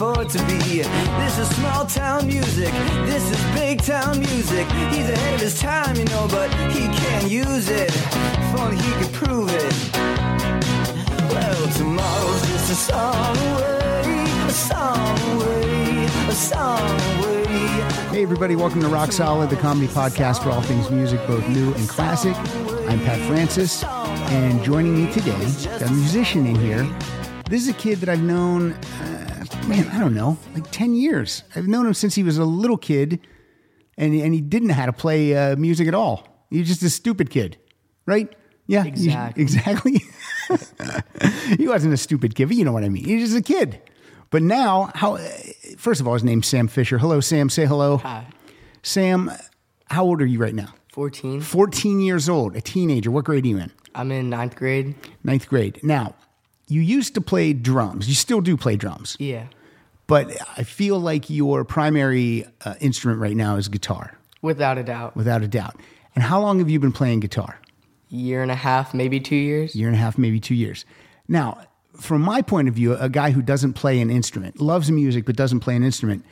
afford to be. This is small town music, this is big town music. He's ahead of his time, you know, but he can't use it. If only he could prove it. Well, tomorrow's just a song away, a song away, a song away. Hey everybody, welcome to Rock Solid, the comedy podcast for all things music, both new and classic. I'm Pat Francis, and joining me today, got a musician in here. This is a kid that I've known, I don't know, like 10 years. I've known him since he was a little kid, and he didn't know how to play music at all. He was just a stupid kid, right? Yeah, Exactly. He wasn't a stupid kid, but you know what I mean. He was just a kid. But now, first of all, his name's Sam Fisher. Hello, Sam. Say hello. Hi. Sam, how old are you right now? 14. 14 years old, a teenager. What grade are you in? I'm in 9th grade. 9th grade. Now, you used to play drums. You still do play drums. Yeah. But I feel like your primary instrument right now is guitar. Without a doubt. Without a doubt. And how long have you been playing guitar? Year and a half, maybe 2 years. Year and a half, maybe 2 years. Now, from my point of view, a guy who doesn't play an instrument, loves music but doesn't play an instrument,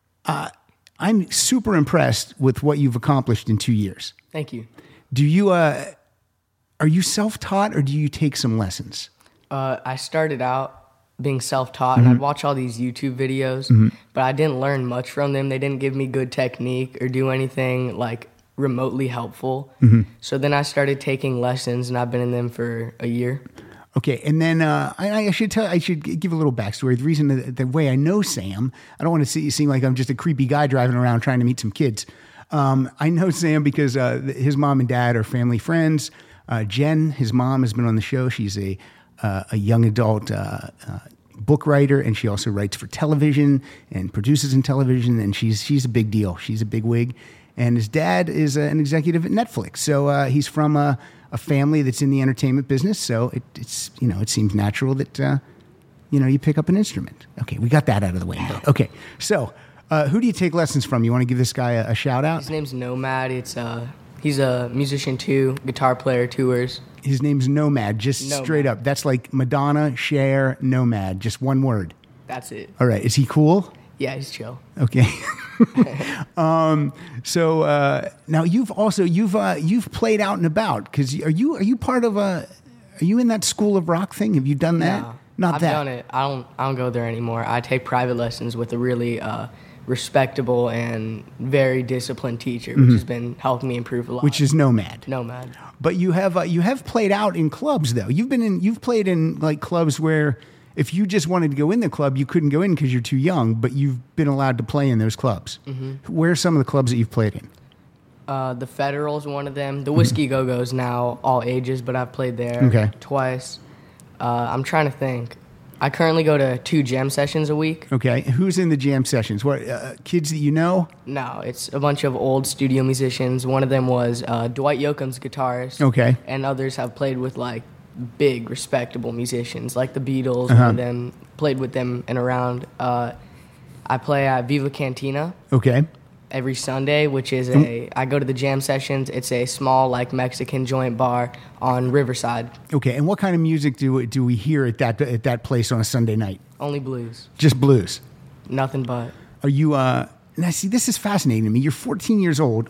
I'm super impressed with what you've accomplished in 2 years. Thank you. Do you, are you self-taught or do you take some lessons? I started out being self-taught, and I'd watch all these YouTube videos, but I didn't learn much from them. They didn't give me good technique or do anything like remotely helpful. So then I started taking lessons, and I've been in them for a year. Okay, and then I should give a little backstory. The reason, the way I know Sam, I don't want to seem like I'm just a creepy guy driving around trying to meet some kids. I know Sam because his mom and dad are family friends. Jen, his mom, has been on the show. She's a young adult book writer, and she also writes for television and produces in television, and she's a big deal. She's a big wig. And his dad is an executive at Netflix. So he's from a family that's in the entertainment business. So it's it seems natural that you pick up an instrument. Okay, we got that out of the way. Okay, so who do you take lessons from? You want to give this guy a shout out? His name's Nomad. He's a musician too, guitar player, tours. His name's Nomad, just Nomad. Straight up. That's like Madonna, Cher, Nomad, just one word. That's it. All right, is he cool? Yeah, he's chill. Okay. So now you've played out and about, because are you part of are you in that School of Rock thing? Have you done that? No, Not I've that. done it. I don't go there anymore. I take private lessons with a really respectable and very disciplined teacher, which has been helping me improve a lot. Which is Nomad. Nomad. But you have played out in clubs though. You've played in like clubs where if you just wanted to go in the club, you couldn't go in because you're too young, but you've been allowed to play in those clubs. Where are some of the clubs that you've played in? The Federal's one of them. The Whiskey Go-Go's now all ages, but I've played there twice. I'm trying to think. I currently go to 2 jam sessions a week. Okay. Who's in the jam sessions? What, kids that you know? No, it's a bunch of old studio musicians. One of them was Dwight Yoakam's guitarist. Okay. And others have played with like big, respectable musicians, like the Beatles. One of them played with them and around. I play at Viva Cantina. Okay. Every Sunday, which is I go to the jam sessions. It's a small, like, Mexican joint bar on Riverside. Okay, and what kind of music do we hear at that place on a Sunday night? Only blues. Just blues. Nothing but. Are you now see, this is fascinating to me. You're 14 years old,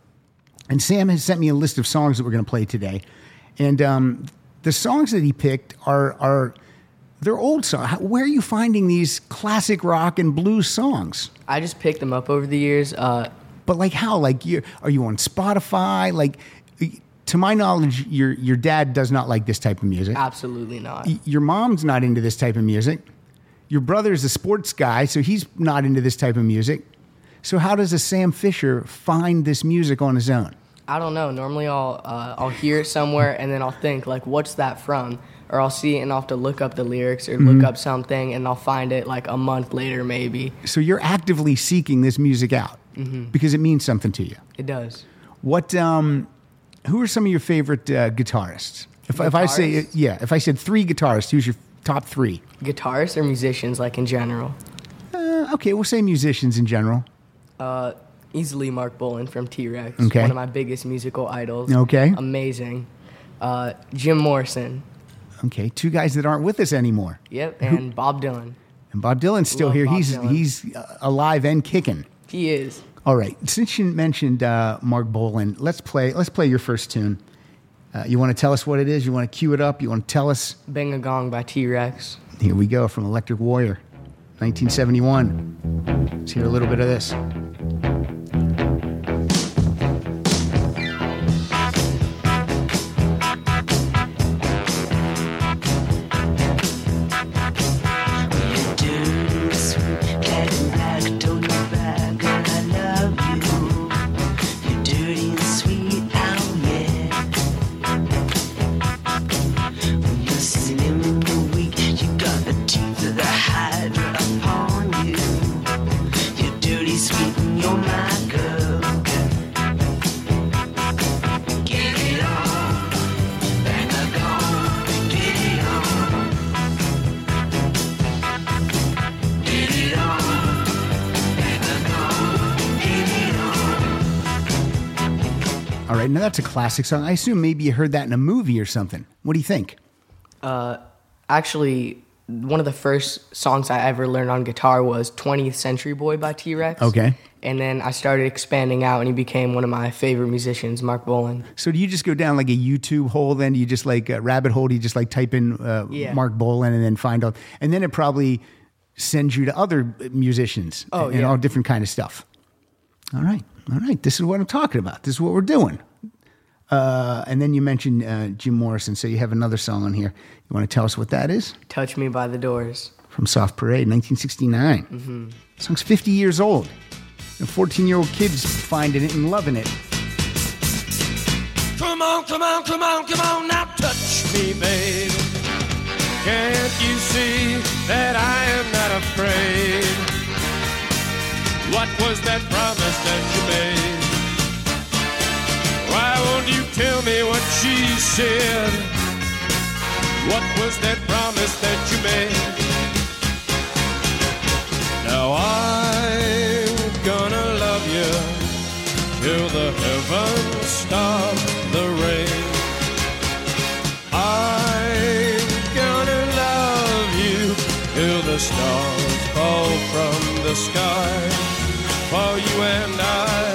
and Sam has sent me a list of songs that we're going to play today. And the songs that he picked are they're old songs. Where are you finding these classic rock and blues songs? I just picked them up over the years. But like how? Like are you on Spotify? Like, to my knowledge, your dad does not like this type of music. Absolutely not. Your mom's not into this type of music. Your brother's a sports guy, so he's not into this type of music. So how does a Sam Fisher find this music on his own? I don't know. Normally I'll hear it somewhere and then I'll think, like, what's that from? Or I'll see it and I'll have to look up the lyrics or look up something, and I'll find it like a month later maybe. So you're actively seeking this music out because it means something to you. It does. What? Who are some of your favorite guitarists? If I said 3 guitarists, who's your top 3? Guitarists or musicians, like, in general? Okay, we'll say musicians in general. Easily Mark Bolan from T-Rex. Okay. One of my biggest musical idols. Okay. Amazing. Jim Morrison. Okay, 2 guys that aren't with us anymore. Yep, and Bob Dylan. And Bob Dylan's still Love here. Bob He's Dylan. he's alive and kicking. He is. All right. Since you mentioned Mark Bolan, let's play your first tune. You want to tell us what it is? You want to cue it up? You want to tell us? Bang a Gong by T-Rex. Here we go from Electric Warrior, 1971. Let's hear a little bit of this. All right, now that's a classic song. I assume maybe you heard that in a movie or something. What do you think? Actually, one of the first songs I ever learned on guitar was 20th Century Boy by T-Rex. Okay. And then I started expanding out, and he became one of my favorite musicians, Mark Bolan. So do you just go down like a YouTube hole then? Do you just like a rabbit hole? Do you just like type in Mark Bolan and then find out? And then it probably sends you to other musicians and all different kind of stuff. All right. This is what I'm talking about. This is what we're doing. And then you mentioned Jim Morrison, so you have another song on here. You want to tell us what that is? Touch Me by the Doors. From Soft Parade, 1969. Mm-hmm. Song's 50 years old. And 14-year-old kids finding it and loving it. Come on, come on, come on, come on, now touch me, babe. Can't you see that I am not afraid? What was that promise that you made? Why won't you tell me what she said? What was that promise that you made? Now I'm gonna love you till the heavens stop the rain. I'm gonna love you till the stars fall from the sky for you and I.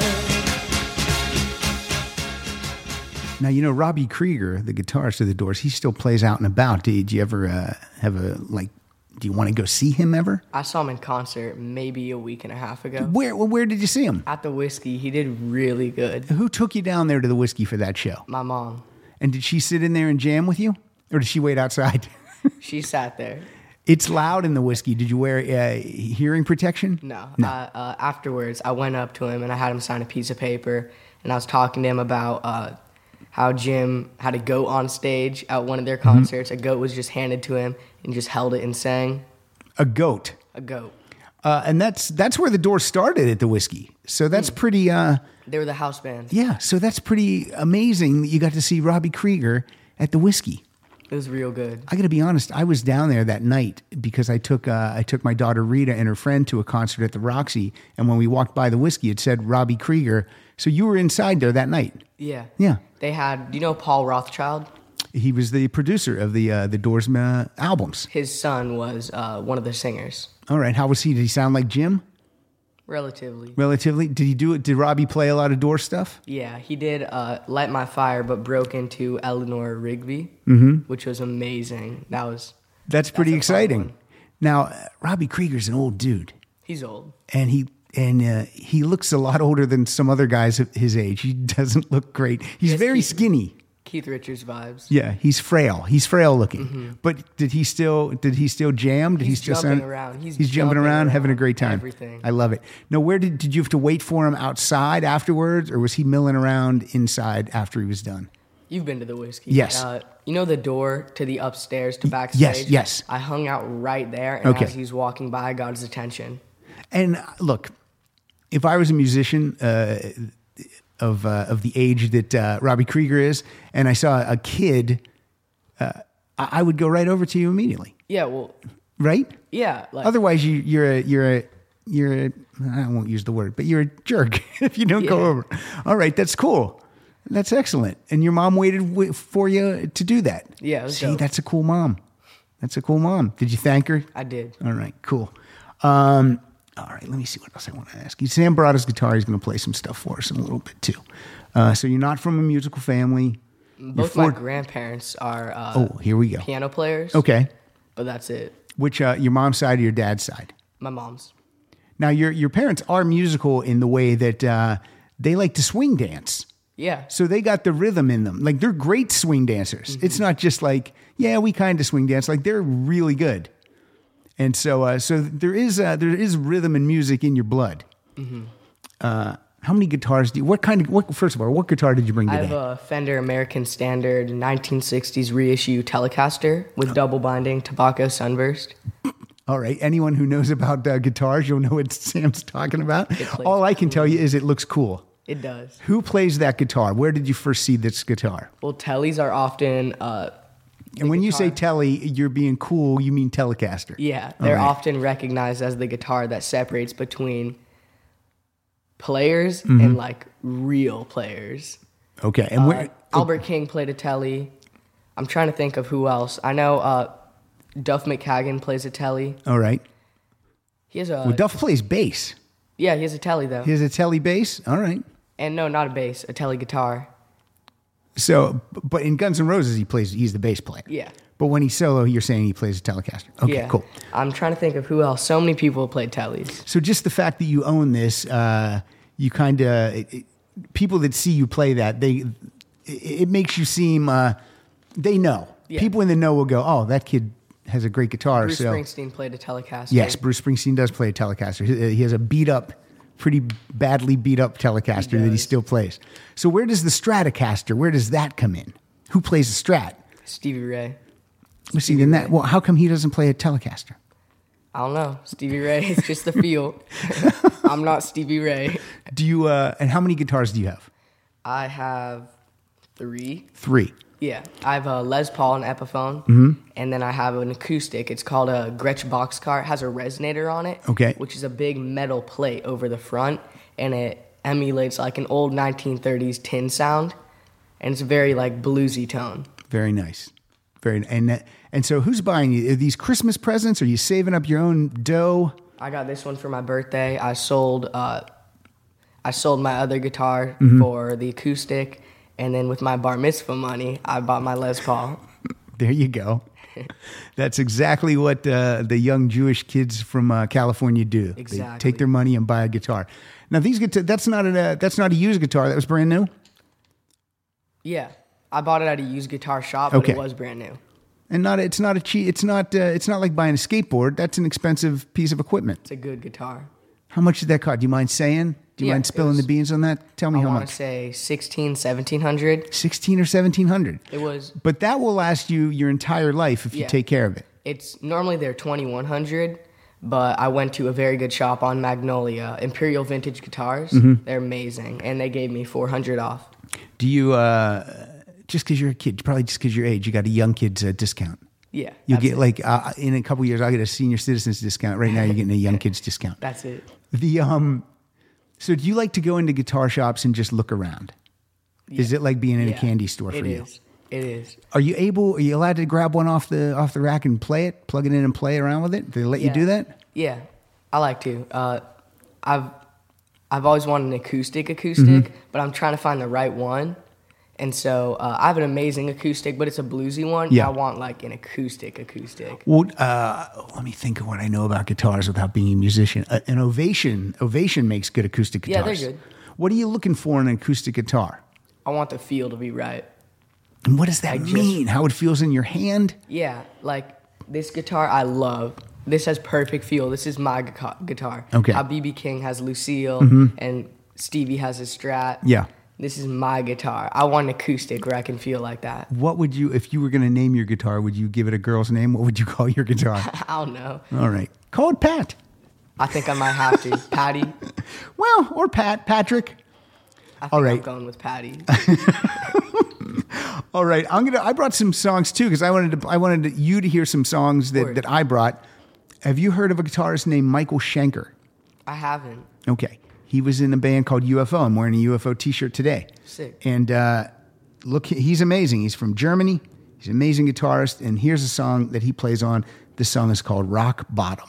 Now, you know, Robbie Krieger, the guitarist of the Doors, he still plays out and about. Did you ever have do you want to go see him ever? I saw him in concert maybe a week and a half ago. Where did you see him? At the Whiskey. He did really good. Who took you down there to the Whiskey for that show? My mom. And did she sit in there and jam with you? Or did she wait outside? She sat there. It's loud in the Whiskey. Did you wear hearing protection? No. Afterwards, I went up to him and I had him sign a piece of paper. And I was talking to him about how Jim had a goat on stage at one of their concerts. A goat was just handed to him and just held it and sang. A goat. A goat. And that's where the Doors started at the Whiskey. So that's pretty... They were the house band. Yeah, so that's pretty amazing that you got to see Robbie Krieger at the Whiskey. It was real good. I got to be honest, I was down there that night because I took my daughter Rita and her friend to a concert at the Roxy, and when we walked by the Whiskey, it said Robbie Krieger. So you were inside there that night. Yeah. Yeah. They had, do you know Paul Rothchild? He was the producer of the Doors albums. His son was one of the singers. All right. How was he? Did he sound like Jim? Relatively. Relatively? Did he do it? Did Robbie play a lot of Doors stuff? Yeah, he did Light My Fire, but broke into Eleanor Rigby, which was amazing. That's pretty a fun exciting. one. Now, Robbie Krieger's an old dude. He's old. And he looks a lot older than some other guys of his age. He doesn't look great. He's Yes, very skinny. Keith Richards vibes. Yeah, he's frail. He's frail looking. But did he still jam? Did he still jumping sound around. He's jumping around, having a great time. Everything. I love it. Now, where did you have to wait for him outside afterwards, or was he milling around inside after he was done? You've been to the Whiskey. Yes. You know the door to the upstairs to backstage? Yes. I hung out right there, and Okay. as he was walking by, I got his attention. And look, if I was a musician of the age that Robbie Krieger is, and I saw a kid, I would go right over to you immediately, Yeah, well, right? yeah. Like, Otherwise, you're a I won't use the word, but you're a jerk if you don't go Yeah. over. All right, that's cool. That's excellent. And your mom waited for you to do that. Yeah, it was See, dope. that's a cool mom. That's a cool mom. Did you thank her? I did. All right, cool. All right, let me see what else I want to ask you. Sam brought his guitar. He's going to play some stuff for us in a little bit too. So you're not from a musical family. Both my grandparents are here we go. piano players. Okay. But that's it. Which your mom's side or your dad's side? My mom's. Now your parents are musical in the way that they like to swing dance. Yeah. So they got the rhythm in them. Like they're great swing dancers. It's not just like, yeah, we kind of swing dance. Like they're really good. And so there is rhythm and music in your blood. How many guitars do you, first of all, what guitar did you bring I today? have a Fender American Standard 1960s reissue Telecaster with double binding Tobacco Sunburst. All right. Anyone who knows about guitars, you'll know what Sam's talking about. All I can tell you is it looks cool. It does. Who plays that guitar? Where did you first see this guitar? Well, Tellys are often... and when you say Telly, you're being cool, you mean Telecaster. Yeah, they're often recognized as the guitar that separates between players and like real players. Okay. And Albert King played a Telly. I'm trying to think of who else. I know Duff McKagan plays a Telly. all right. He has a Well, Duff plays bass. yeah, he has a Telly though. He has a Telly bass. All right. And no, not a bass, a Telly guitar. So, but in Guns N' Roses, he's the bass player. Yeah. But when he's solo, you're saying he plays a Telecaster. Okay, Yeah. cool. I'm trying to think of who else. So many people played Tellys. So just the fact that you own this, you kind of people that see you play that it makes you seem they know. Yeah. People in the know will go, oh, that kid has a great guitar. Bruce so Springsteen played a Telecaster. yes, Bruce Springsteen does play a Telecaster. He has a pretty badly beat up Telecaster that he still plays. So where does the Stratocaster? Where does that come in? Who plays the Strat? Stevie Ray. Let's see. Then that. Well, how come he doesn't play a Telecaster? I don't know. Stevie Ray is just the feel. I'm not Stevie Ray. Do you? And how many guitars do you have? I have 3. 3. Yeah. I have a Les Paul and Epiphone. And then I have an acoustic. It's called a Gretsch Boxcar. It has a resonator on it. Okay. Which is a big metal plate over the front. And it emulates like an old 1930s tin sound. And it's a very like bluesy tone. Very nice. And so who's buying you? Are these Christmas presents? Are you saving up your own dough? I got this one for my birthday. I sold my other guitar for the acoustic, and then with my bar mitzvah money, I bought my Les Paul. There you go. That's exactly what the young Jewish kids from California do. Exactly. They take their money and buy a guitar. Now these that's not a used guitar. That was brand new. Yeah, I bought it at a used guitar shop, but Okay. it was brand new. And it's not like buying a skateboard. That's an expensive piece of equipment. It's a good guitar. How much did that cost? Do you mind saying? Do you Yeah, mind spilling it was- the beans on that? Tell me I how want much. to say 16, 1700. 16 or 1700. It was. But that will last you your entire life if you Yeah. take care of it. It's normally they're 2100, but I went to a very good shop on Magnolia, Imperial Vintage Guitars. They're amazing, and they gave me 400 off. Do you just because you're a kid, probably just because your age, you got a young kid's discount? Yeah, You that's get it. like in a couple years, I'll get a senior citizens discount. Right now, you're getting a young kids discount. That's it. So do you like to go into guitar shops and just look around? Is it like being in a Yeah, candy store for you? It is. Are you allowed to grab one off the rack and play it, plug it in and play around with it? Do they let you do that? Yeah, I like to. I've always wanted an acoustic, but I'm trying to find the right one. And so I have an amazing acoustic, but it's a bluesy one. Yeah. I want like an acoustic. Well, let me think of what I know about guitars without being a musician. An Ovation makes good acoustic Yeah, guitars. they're good. What are you looking for in an acoustic guitar? I want the feel to be right. And what does that mean? How it feels in your hand? Yeah, like this guitar I love. This has perfect feel. This is my guitar. Okay. How B.B. King has Lucille and Stevie has his Strat. Yeah. This is my guitar. I want an acoustic where I can feel like that. What would you, if you were going to name your guitar, would you give it a girl's name? What would you call your guitar? I don't know. All right. Call it Pat. I think I might have to. Patty. Well, or Patrick. I think All right. I'm going with Patty. All right. I brought some songs too because I wanted you to hear some songs that I brought. Have you heard of a guitarist named Michael Schenker? I haven't. Okay. He was in a band called UFO. I'm wearing a UFO t-shirt today. Sick. And look, he's amazing. He's from Germany. He's an amazing guitarist, and here's a song that he plays on. This song is called Rock Bottom.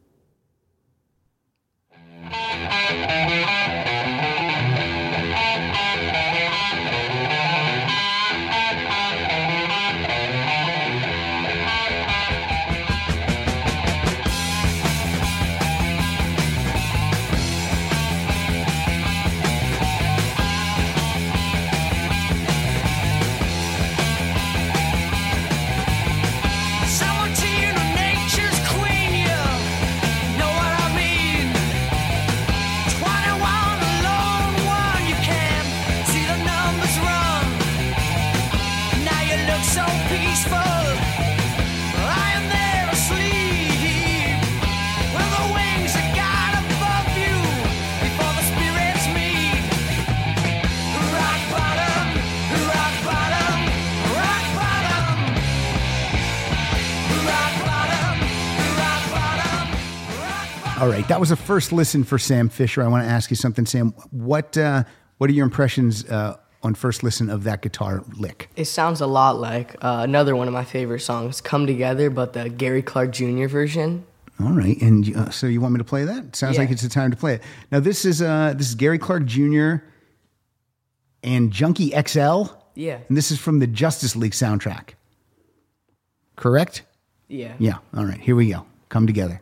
All right, that was a first listen for Sam Fisher. I want to ask you something, Sam. What are your impressions on first listen of that guitar lick? It sounds a lot like another one of my favorite songs, Come Together, but the Gary Clark Jr. version. All right, and so you want me to play that? Sounds like it's the time to play it. Now this is Gary Clark Jr. and Junkie XL. Yeah. And this is from the Justice League soundtrack. Correct? Yeah. Yeah. All right, here we go. Come Together.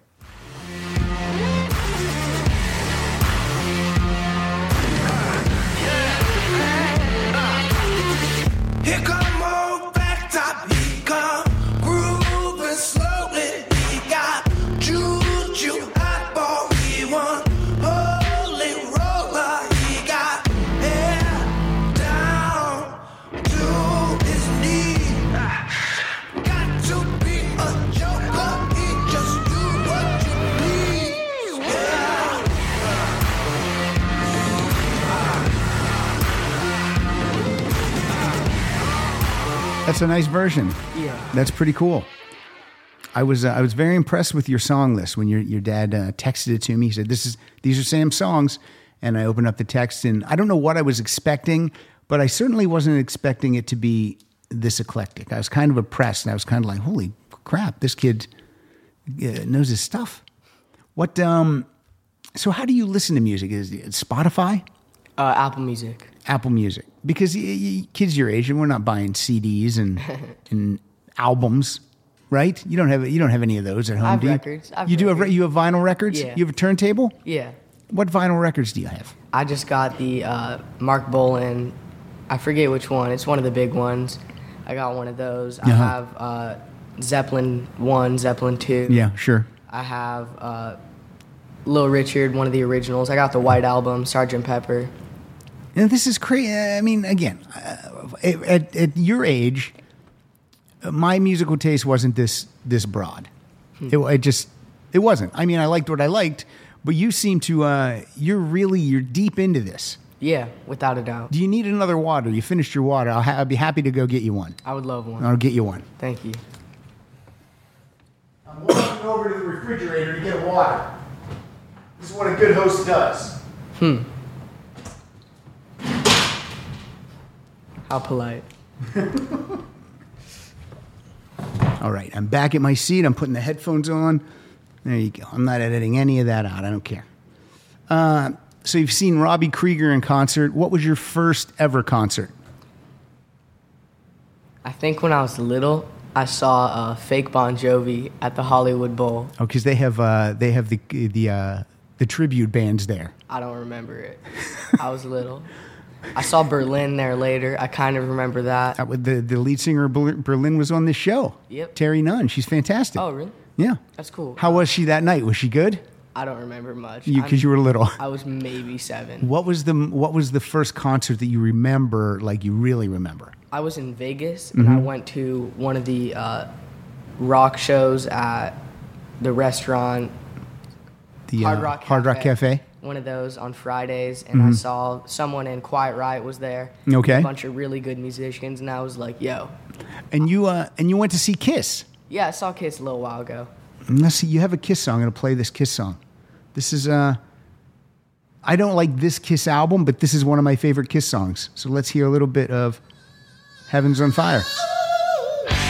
Here come old black top, he come grooving slowly. He got juju, eyeball, he want holy roller. He got hair down to his knee. Got to be a joker, he just do what you please. Yeah. That's a nice version. Yeah. That's pretty cool. I was very impressed with your song list when your dad texted it to me. He said, these are Sam's songs. And I opened up the text, and I don't know what I was expecting, but I certainly wasn't expecting it to be this eclectic. I was kind of impressed, and I was kind of like, holy crap, this kid knows his stuff. What? So how do you listen to music? Is it Spotify? Apple Music. Apple Music, because kids your age, and we're not buying CDs and albums, right? You don't have any of those at home. I have do you? records. I have You do records. you have vinyl records? Yeah. You have a turntable? Yeah. What vinyl records do you have? I just got the Mark Bolan. I forget which one. It's one of the big ones. I got one of those. I have Zeppelin 1, Zeppelin 2. Yeah, sure. I have Little Richard, one of the originals. I got the White Album, Sgt. Pepper. And this is crazy. I mean, again, at your age, my musical taste wasn't this broad. It wasn't. I mean, I liked what I liked, but you seem to you're deep into this. Yeah, without a doubt. Do you need another water? You finished your water. I'll be happy to go get you one. I would love one. I'll get you one. Thank you. I'm walking over to the refrigerator to get water. This is what a good host does. How polite. All right, I'm back at my seat. I'm putting the headphones on. There you go. I'm not editing any of that out. I don't care. So you've seen Robbie Krieger in concert. What was your first ever concert? I think when I was little, I saw fake Bon Jovi at the Hollywood Bowl. Oh, because they have the tribute bands there. I don't remember it. I was little. I saw Berlin there later. I kind of remember that. The lead singer of Berlin was on this show. Yep. Terry Nunn. She's fantastic. Oh, really? Yeah. That's cool. How was she that night? Was she good? I don't remember much. Because you were little. I was maybe 7. What was the first concert that you remember, like you really remember? I was in Vegas, and I went to one of the rock shows at the restaurant, The Hard Rock Hard Rock Cafe. One of those on Fridays, and I saw someone in Quiet Riot was there. Okay. A bunch of really good musicians, and I was like, yo. And you went to see Kiss. Yeah, I saw Kiss a little while ago. And let's see, you have a Kiss song. I'm going to play this Kiss song. This is I don't like this Kiss album, but this is one of my favorite Kiss songs. So let's hear a little bit of Heaven's on Fire.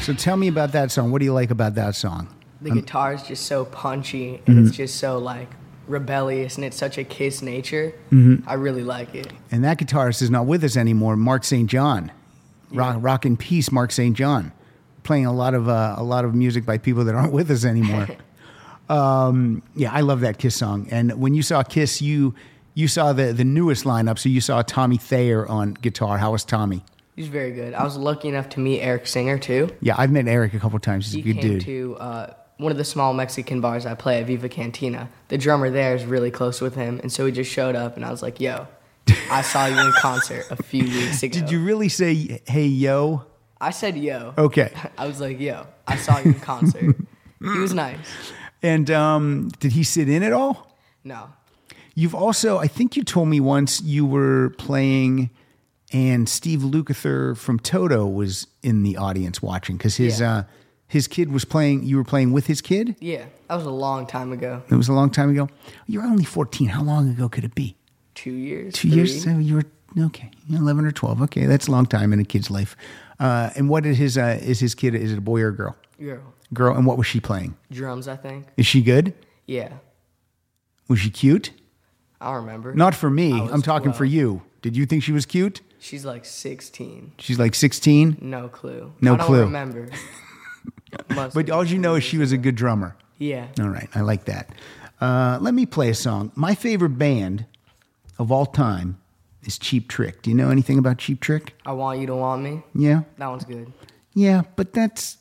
So tell me about that song. What do you like about that song? The guitar is just so punchy, and it's just so like rebellious, and it's such a Kiss nature. I really like it. And that guitarist is not with us anymore, Mark St. John. Rock in peace, Mark St. John. Playing a lot of music by people that aren't with us anymore. Yeah, I love that Kiss song. And when you saw Kiss, you saw the newest lineup, so you saw Tommy Thayer on guitar. How was Tommy? He's very good. I was lucky enough to meet Eric Singer too. Yeah, I've met Eric a couple times. He's a good He came dude. to one of the small Mexican bars I play at Viva Cantina. The drummer there is really close with him, and so he just showed up, and I was like, yo, I saw you in concert a few weeks ago. Did you really say, hey, yo? I said, yo. Okay. I was like, yo, I saw you in concert. He was nice. And did he sit in at all? No. You've also, I think you told me once you were playing and Steve Lukather from Toto was in the audience watching because his kid was playing. You were playing with his kid? Yeah, that was a long time ago. It was a long time ago? You're only 14. How long ago could it be? 2 years. 2 years? So you were, okay, 11 or 12. Okay, that's a long time in a kid's life. And what is his kid? Is it a boy or a girl? Girl. Girl, and what was she playing? Drums, I think. Is she good? Yeah. Was she cute? I don't remember. Not for me. I was I'm talking 12. for you. Did you think she was cute? She's like 16. She's like 16? No clue. No I don't clue. remember. Must But be. all you know is she was a good drummer. Yeah. All right, I like that. Let me play a song. My favorite band of all time is Cheap Trick. Do you know anything about Cheap Trick? I Want You to Want Me. Yeah? That one's good. Yeah, but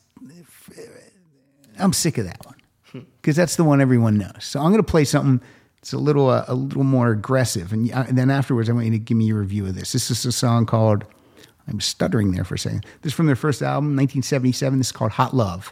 I'm sick of that one because that's the one everyone knows. So I'm going to play something that's a little more aggressive, and then afterwards I want you to give me your review of this. This is a song called, I'm stuttering there for a second. This is from their first album, 1977. This is called Hot Love.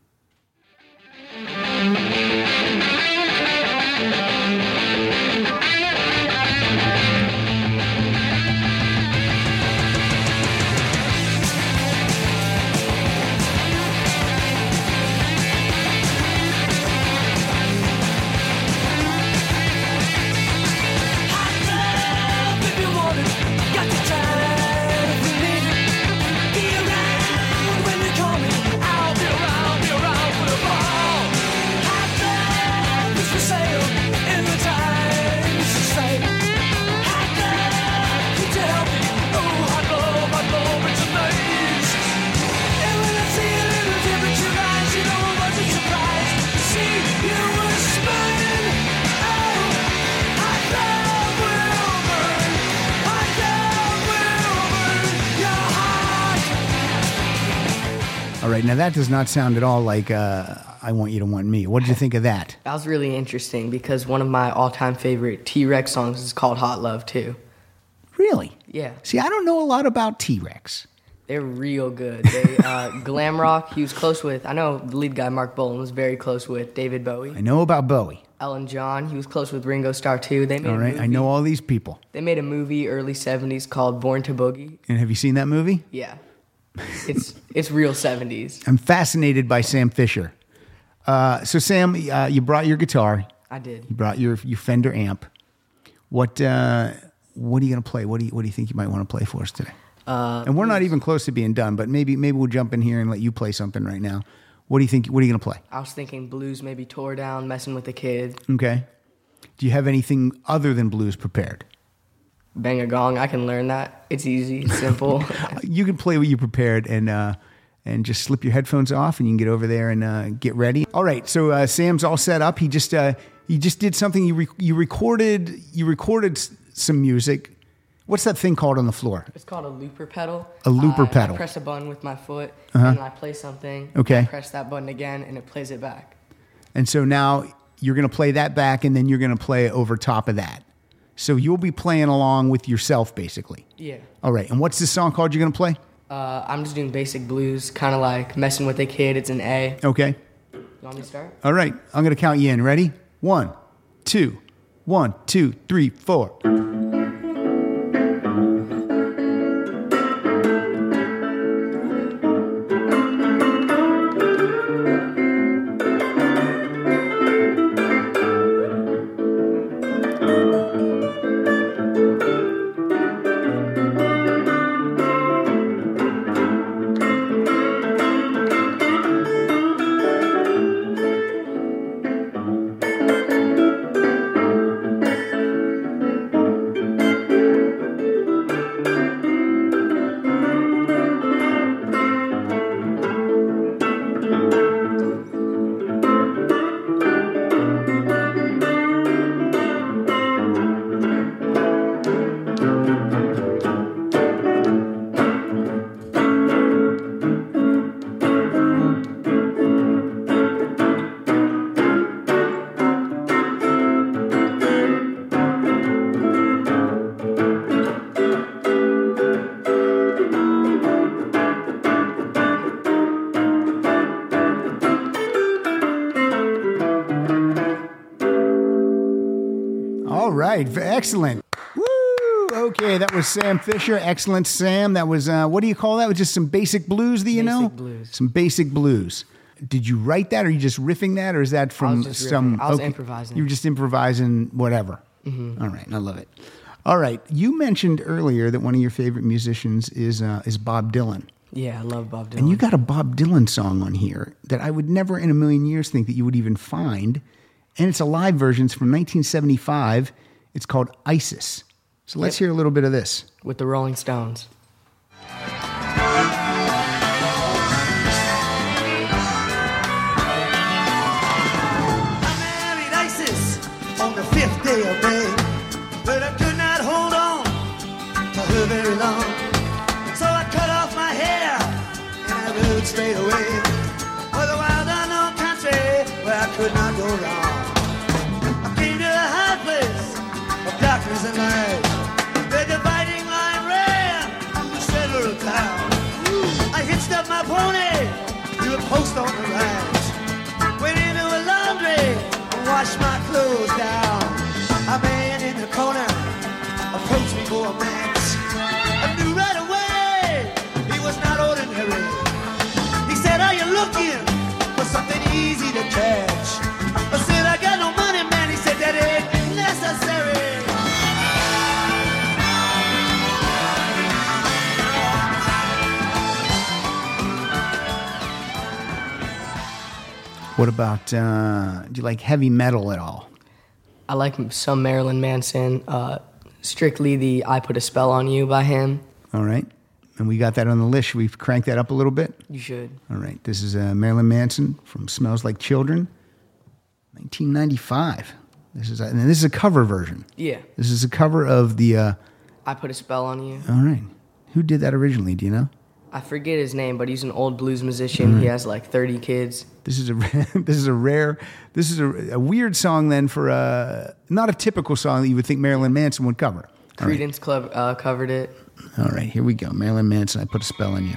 All right, now that does not sound at all like I Want You to Want Me. What did you think of that? That was really interesting because one of my all-time favorite T-Rex songs is called Hot Love too. Really? Yeah. See, I don't know a lot about T-Rex. They're real good. They glam rock. He was close with. I know the lead guy Mark Bolan was very close with David Bowie. I know about Bowie. Elton John. He was close with Ringo Starr too. They made All a right, movie. I know all these people. They made a movie early '70s called Born to Boogie. And have you seen that movie? Yeah, it's real '70s. I'm fascinated by Sam Fisher. So Sam, you brought your guitar. I did. You brought your Fender amp. What are you going to play? What do you think you might want to play for us today? And we're not even close to being done, but maybe we'll jump in here and let you play something right now. What do you think? What are you going to play? I was thinking blues, maybe Tore Down, Messing with the Kid. Okay. Do you have anything other than blues prepared? Bang a Gong. I can learn that. It's easy, it's simple. You can play what you prepared and just slip your headphones off and you can get over there and get ready. All right. So Sam's all set up. He just did something. You recorded some music. What's that thing called on the floor? It's called a looper pedal. A looper pedal. I press a button with my foot, and I play something. Okay. I press that button again, and it plays it back. And so now you're going to play that back, and then you're going to play over top of that. So you'll be playing along with yourself, basically. Yeah. All right. And what's this song called you're going to play? I'm just doing basic blues, kind of like Messing with the Kid. It's an A. Okay. You want me to start? All right. I'm going to count you in. Ready? 1, 2, 1, 2, 3, 4. right. Excellent. Woo! Okay, that was Sam Fisher. Excellent, Sam. That was, what do you call that? Was just some basic blues that you know? Basic blues. Some basic blues. Did you write that? Or are you just riffing that? Or is that from some... I was improvising. You were just improvising whatever. Mm-hmm. All right, I love it. All right, you mentioned earlier that one of your favorite musicians is Bob Dylan. Yeah, I love Bob Dylan. And you got a Bob Dylan song on here that I would never in a million years think that you would even find. And it's a live version. It's from 1975. It's called Isis. So let's hear a little bit of this. With the Rolling Stones. I married Isis on the 5th day of May, but I could not hold on to her very long. So I cut off my hair and I rode straight away for the wild unknown country where I could not go wrong. I came to the high place of darkness and light, the dividing line ran the center of town. I hitched up my pony to a post on the right, went into a laundry and washed my clothes down. A man in the corner approached me for a match. I knew right away he was not ordinary. He said, "Are you looking for something easy to catch?" I said, "I got no money, man." He said, "That ain't necessary." What about, do you like heavy metal at all? I like some Marilyn Manson. Strictly the I Put a Spell on You by him. All right. And we got that on the list. Should we crank that up a little bit? You should. All right. This is Marilyn Manson from Smells Like Children, 1995. This is a cover version. Yeah. This is a cover of the... I Put a Spell on You. All right. Who did that originally? Do you know? I forget his name, but he's an old blues musician. He has like 30 kids. This is a weird song then for not a typical song that you would think Marilyn Manson would cover. All right. Creedence covered it. All right, here we go. Marilyn Manson, I Put a Spell on You.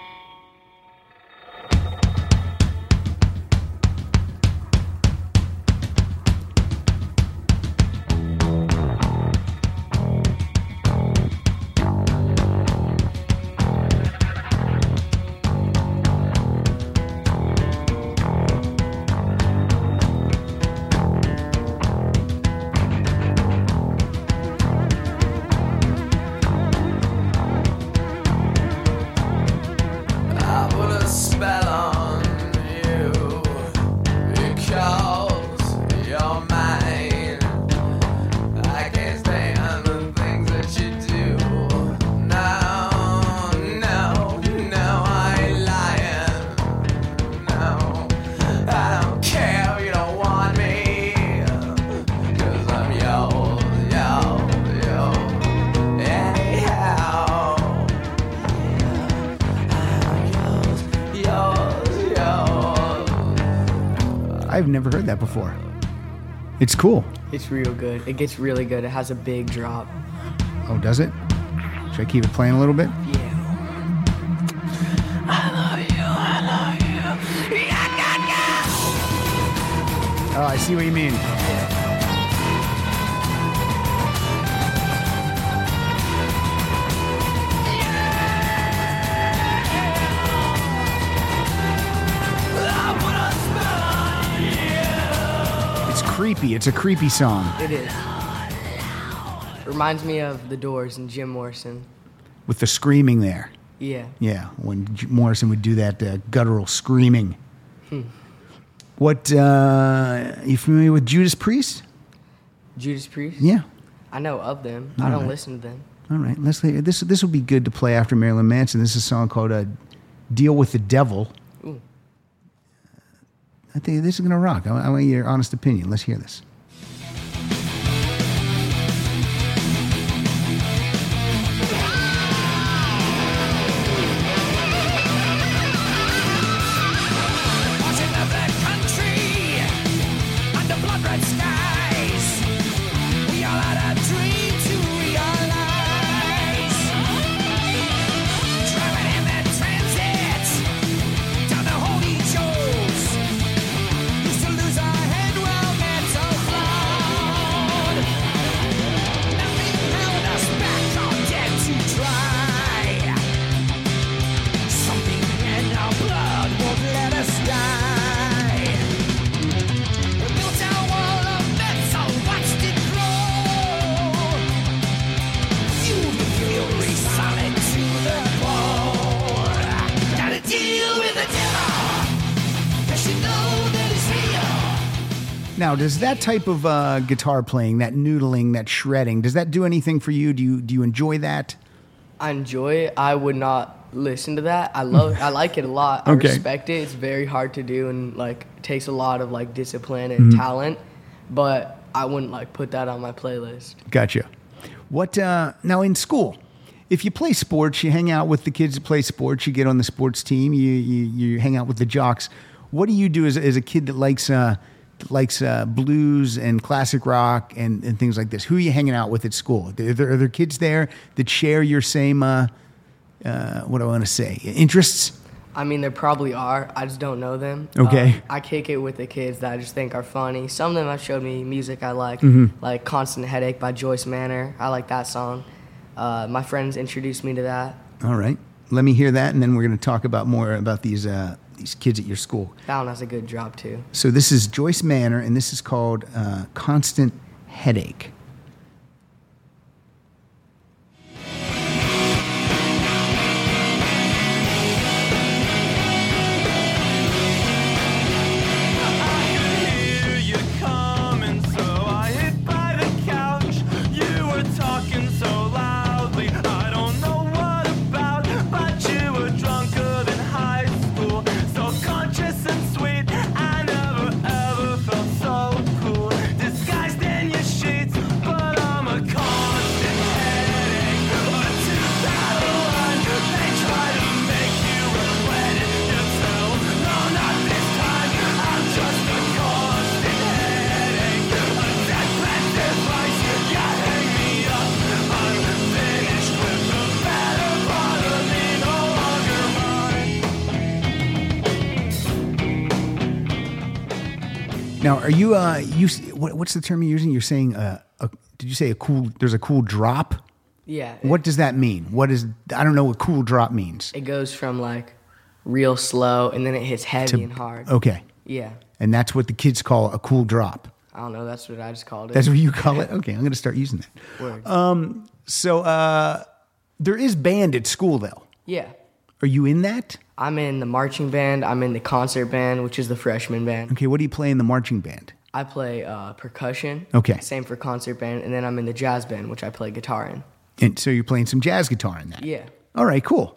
I've never heard that before. It's cool. It's real good. It gets really good. It has a big drop. Oh, does it? Should I keep it playing a little bit? Yeah. Oh, I see what you mean. It's creepy. It's a creepy song. It is. Reminds me of The Doors and Jim Morrison. With the screaming there. Yeah. Yeah, when Morrison would do that guttural screaming. What, you familiar with Judas Priest? Judas Priest? Yeah. I know of them. I don't listen to them. All right, let's this will be good to play after Marilyn Manson. This is a song called "Deal with the Devil." Ooh. I think this is gonna rock. I want your honest opinion. Let's hear this. Now, does that type of guitar playing, that noodling, that shredding, does that do anything for you? Do you enjoy that? I enjoy it. I would not listen to that. I like it a lot. I Okay. respect it. It's very hard to do and like it takes a lot of like discipline and talent, but I wouldn't like put that on my playlist. Gotcha. What now in school? If you play sports, you hang out with the kids that play sports. You get on the sports team. You hang out with the jocks. What do you do as a kid that likes blues and classic rock and things like this? Who are you hanging out with at school? Are there kids there that share your same what do I want to say, interests? I mean, there probably are. I just don't know them. Okay. I kick it with the kids that I just think are funny. Some of them have showed me music I like, like Constant Headache by Joyce Manor. I like that song. My friends introduced me to that. All right. Let me hear that, and then we're going to talk about more about these kids at your school. That one has a good drop, too. So this is Joyce Manor, and this is called Constant Headache. Now, are you what's the term you're using? You're saying did you say there's a cool drop? Yeah. What does that mean? I don't know what cool drop means. It goes from like real slow and then it hits heavy and hard. Okay. Yeah. And that's what the kids call a cool drop. I don't know. That's what I just called it. That's what you call it? Okay, I'm going to start using that. Word. So there is band at school, though. Yeah. Are you in that? I'm in the marching band. I'm in the concert band, which is the freshman band. Okay, what do you play in the marching band? I play percussion. Okay. Same for concert band. And then I'm in the jazz band, which I play guitar in. And so you're playing some jazz guitar in that? Yeah. All right, cool.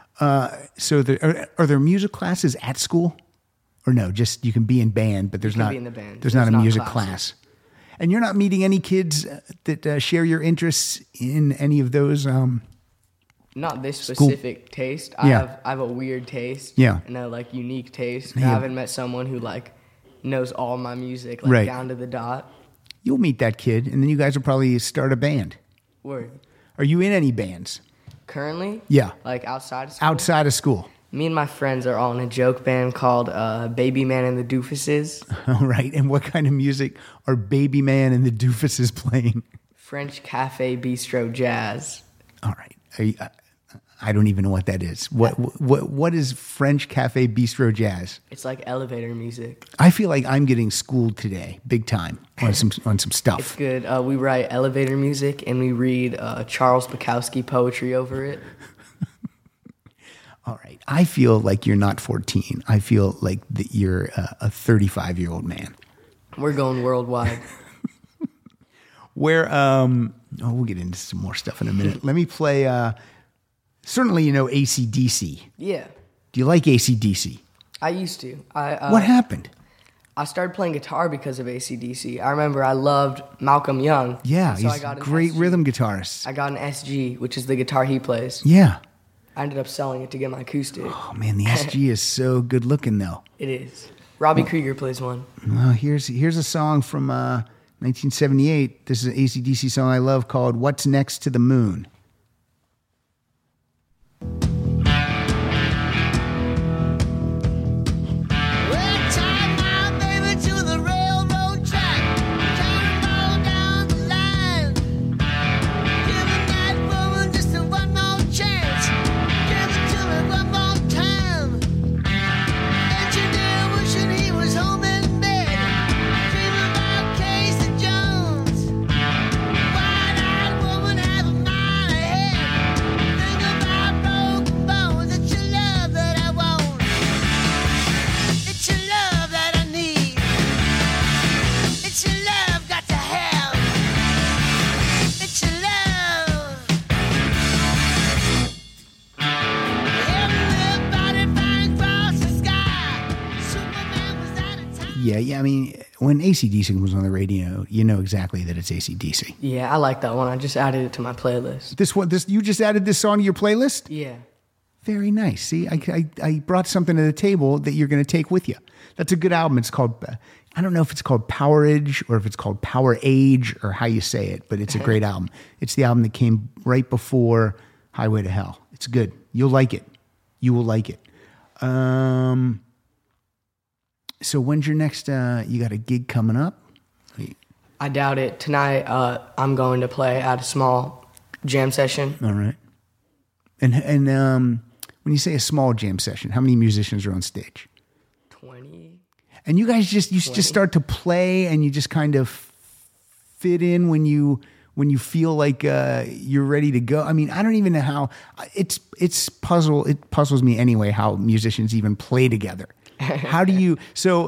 So are there music classes at school? Or no, just you can be in band, but there's You can not be in the band. There's There's not a not music classes. class. And you're not meeting any kids that share your interests in any of those Not this specific taste. Yeah. I have a weird taste. Yeah. And a like unique taste. Yeah. I haven't met someone who like knows all my music like Right. down to the dot. You'll meet that kid, and then you guys will probably start a band. Word. Are you in any bands? Currently? Yeah. Like outside of school? Outside of school. Me and my friends are all in a joke band called Baby Man and the Doofuses. All right. And what kind of music are Baby Man and the Doofuses playing? French Cafe Bistro Jazz. All right. I don't even know what that is. What is French Cafe Bistro Jazz? It's like elevator music. I feel like I'm getting schooled today, big time, on some It's stuff. good. We write elevator music and we read Charles Bukowski poetry over it. All right. I feel like you're not 14. I feel like that you're a 35-year-old man. We're going worldwide. Where we'll get into some more stuff in a minute. Let me play. Certainly, you know AC/DC. Yeah, Do you like AC/DC? I used to. What happened? I started playing guitar because of AC/DC. I remember I loved Malcolm Young. Yeah, so I he's got a an great SG. rhythm guitarist. I got an SG, which is the guitar he plays. Yeah. I ended up selling it to get my acoustic. Oh man, the SG is so good looking though. It is. Robbie Krieger plays one. Well, here's a song from 1978. This is an AC/DC song I love called "What's Next to the Moon." Well, tie my baby to the railroad track, cannonball down the line. Giving that woman just a one more chance. Give it to me one more time. Engineer wishing he was home in bed, dreaming about Casey Jones. Wide-eyed woman have a mind Yeah. I mean, when AC/DC was on the radio, you know exactly that it's AC/DC. Yeah, I like that one. I just added it to my playlist. You just added this song to your playlist? Yeah. Very nice. See, I brought something to the table that you're going to take with you. That's a good album. It's called, I don't know if it's called Powerage or if it's called Power Age or how you say it, but it's a great album. It's the album that came right before Highway to Hell. It's good. You'll like it. You will like it. So when's your next, you got a gig coming up? I doubt it. Tonight, I'm going to play at a small jam session. All right. And when you say a small jam session, how many musicians are on stage? 20. And you guys just start to play and you just kind of fit in when you feel like you're ready to go. I mean, I don't even know how it puzzles me anyway how musicians even play together. How do you so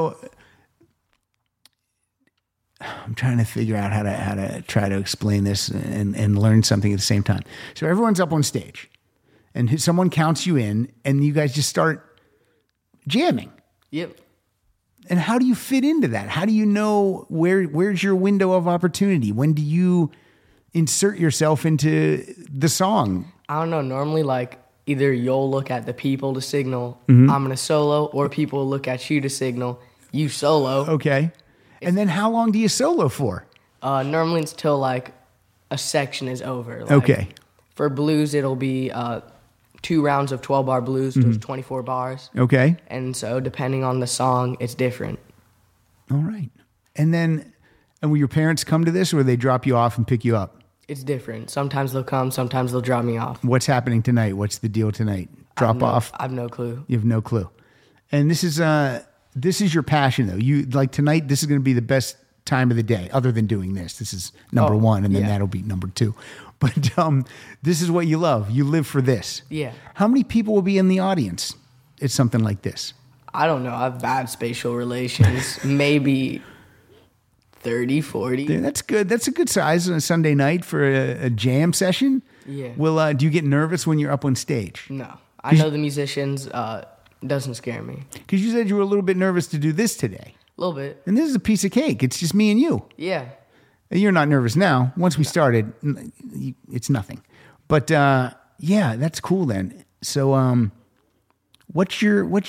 I'm trying to figure out how to try to explain this and learn something at the same time. So everyone's up on stage and someone counts you in and you guys just start jamming. Yep. And how do you fit into that? How do you know where's your window of opportunity? When do you insert yourself into the song? I don't know. Normally, like, either you'll look at the people to signal, Mm-hmm. I'm going to solo, or people will look at you to signal, you solo. Okay. And then how long do you solo for? Normally, it's till, like, a section is over. Like, Okay. For blues, it'll be 2 rounds of 12-bar blues, those 24 bars. Okay. And so, depending on the song, it's different. All right. And will your parents come to this or will they drop you off and pick you up? It's different. Sometimes they'll come, sometimes they'll drop me off. What's happening tonight? What's the deal tonight? Drop off? I have no clue. You have no clue. And this is your passion though. You like tonight, this is going to be the best time of the day other than doing this. This is number 1 and then yeah. that'll be number 2. But this is what you love. You live for this. Yeah. How many people will be in the audience at something like this? I don't know. I have bad spatial relations. Maybe 30, 40. Yeah, that's good. That's a good size on a Sunday night for a jam session. Yeah. Well, do you get nervous when you're up on stage? No. I know the musicians. Doesn't scare me. Because you said you were a little bit nervous to do this today. A little bit. And this is a piece of cake. It's just me and you. Yeah. And you're not nervous now. Once we started, it's nothing. But yeah, that's cool then. So what's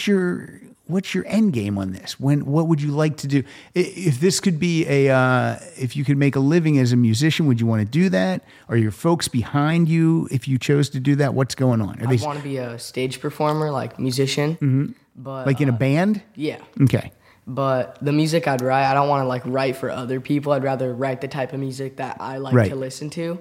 your end game on this? What would you like to do? If this could be if you could make a living as a musician, would you want to do that? Are your folks behind you if you chose to do that? What's going on? I want to be a stage performer, like musician. Mm-hmm. But like in a band? Yeah. Okay. But the music I'd write, I don't want to like write for other people. I'd rather write the type of music that I like to listen to.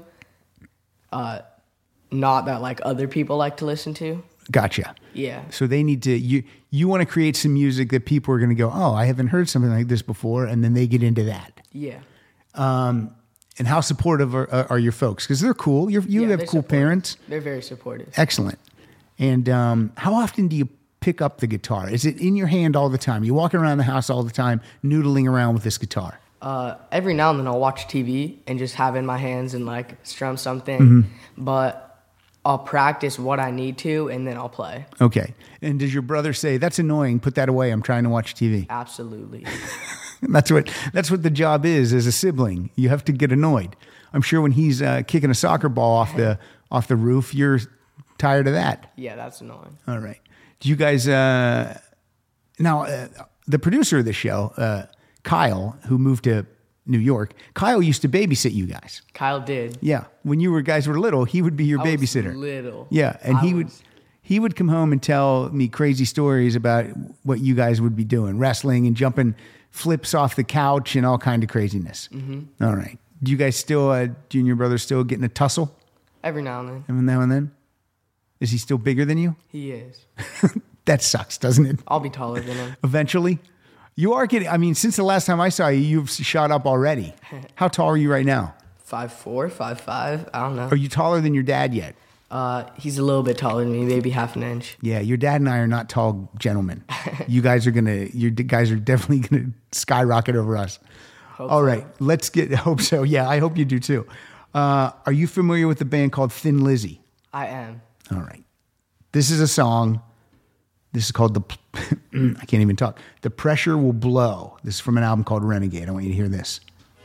Not that like other people like to listen to. Gotcha. Yeah. So they need to, you want to create some music that people are going to go, oh, I haven't heard something like this before. And then they get into that. Yeah. And how supportive are your folks? Because they're cool. You have cool supportive. parents. They're very supportive. Excellent. And how often do you pick up the guitar? Is it in your hand all the time? You walking around the house all the time, noodling around with this guitar? Every now and then I'll watch TV and just have it in my hands and like strum something. But I'll practice what I need to and then I'll play. Okay. And does your brother say, that's annoying, put that away, I'm trying to watch TV? Absolutely. That's what the job is as a sibling. You have to get annoyed. I'm sure when he's kicking a soccer ball off the roof, you're tired of that. Yeah, that's annoying. All right. Do you guys now the producer of the show, Kyle, who moved to New York, Kyle used to babysit you guys. Kyle did. Yeah. When you guys were little, he would be your babysitter. I was little. Yeah, and he would come home and tell me crazy stories about what you guys would be doing, wrestling and jumping flips off the couch and all kind of craziness. Mm-hmm. All right. Do you guys still, do you and your brother still getting a tussle? Every now and then. Every now and then? Is he still bigger than you? He is. That sucks, doesn't it? I'll be taller than him. Eventually? You are getting, I mean, since the last time I saw you, you've shot up already. How tall are you right now? 5'4", 5'5", I don't know. Are you taller than your dad yet? He's a little bit taller than me, maybe half an inch. Yeah, your dad and I are not tall gentlemen. You guys are definitely gonna skyrocket over us. All right, let's hope so. Yeah, I hope you do too. Are you familiar with the band called Thin Lizzy? I am. All right. This is a song This is called I can't even talk. The Pressure Will Blow. This is from an album called Renegade. I want you to hear this.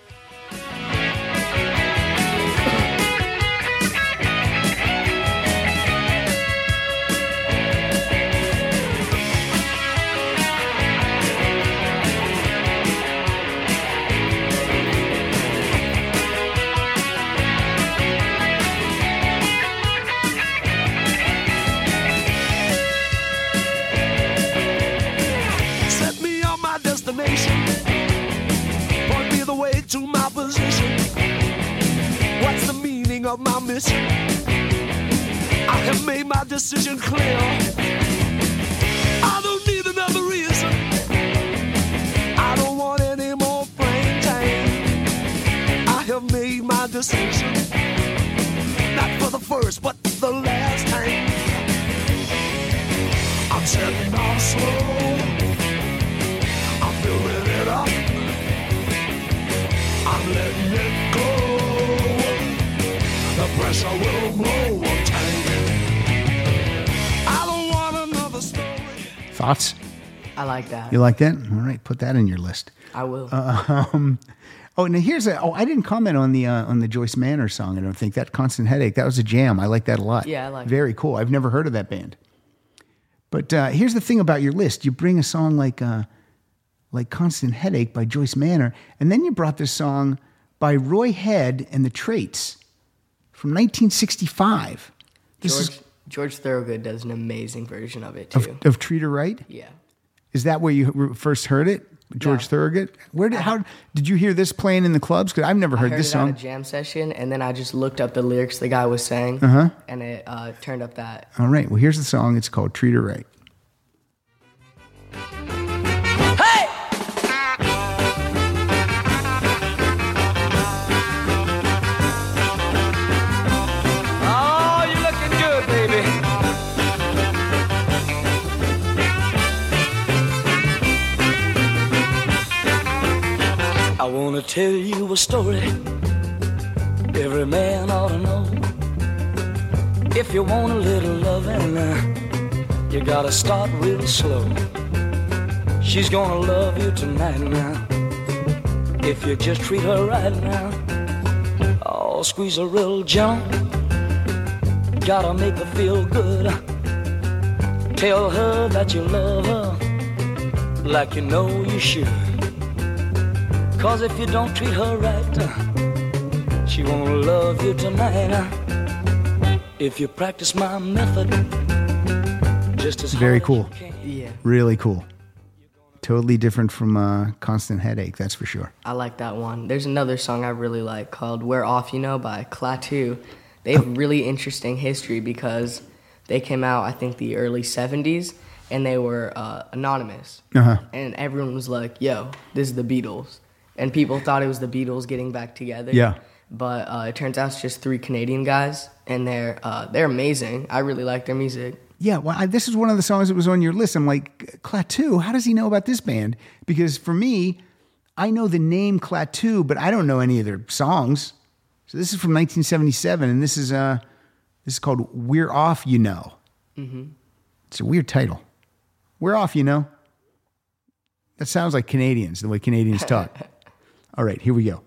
Set me on my destination. Point me the way to my position. What's the meaning of my mission? I have made my decision clear. I don't need another reason. I don't want any more plain time. I have made my decision. Not for the first, but the last time. I'm setting off slow. I'm building it up. I'm letting it go. The pressure will blow. I'm tanking. I don't want another story. Thoughts? I like that. You like that? All right, put that in your list. I will. Oh, now here's I didn't comment on the Joyce Manor song. I don't think that Constant Headache. That was a jam. I like that a lot. Yeah, I like Very cool. I've never heard of that band. But here's the thing about your list. You bring a song like Constant Headache by Joyce Manor, and then you brought this song by Roy Head and the Traits from 1965. George Thorogood does an amazing version of it too. Of Treat Her Right? Yeah. Is that where you first heard it? George Thorogood? How did you hear this playing in the clubs? Because I've never heard this I heard it song. at a jam session, and then I just looked up the lyrics the guy was saying, and it turned up that. All right. Well, here's the song. It's called Treat Her Right. Oh, you're looking good, baby. I wanna tell you a story every man ought to know. If you want a little loving, you gotta start real slow. She's gonna love you tonight now, if you just treat her right now. Oh, squeeze her real gentle, gotta make her feel good. Tell her that you love her like you know you should. 'Cause if you don't treat her right, she won't love you tonight. If you practice my method just as Very hard as cool. you can. Yeah. Really cool. Totally different from Constant Headache, that's for sure. I like that one. There's another song I really like called We're Off, You Know by Klaatu. They have really interesting history because they came out, I think, the early 70s, and they were anonymous. And everyone was like, yo, this is the Beatles. And people thought it was the Beatles getting back together. Yeah. But it turns out it's just 3 Canadian guys, and they're amazing. I really like their music. Yeah, well, this is one of the songs that was on your list. I'm like, Klaatu, how does he know about this band? Because for me, I know the name Klaatu, but I don't know any of their songs. So this is from 1977, and this is called We're Off, You Know. Mm-hmm. It's a weird title. We're Off, You Know. That sounds like Canadians, the way Canadians talk. All right, here we go.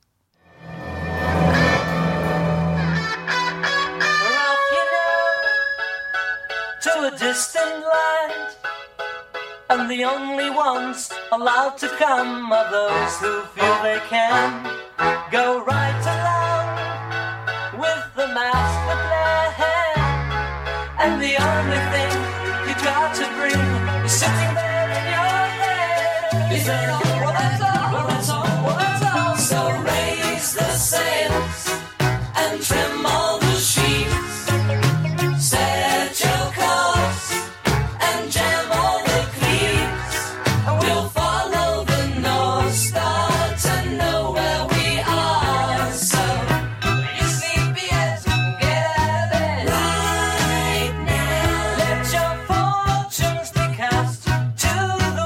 We're off, you know, to a distant land, and the only ones allowed to come are those who feel they can go right along with the master plan. And the only thing you got to bring is sitting there in your head. Is that all? Well, that's all. Well, that's all. Well, that's all. So raise the sails and trim all the sheets. Set your course and jam all the cleats. We'll follow the North Star to know where we are. So you sleepyheads get out of bed right now. Let your fortunes be cast to the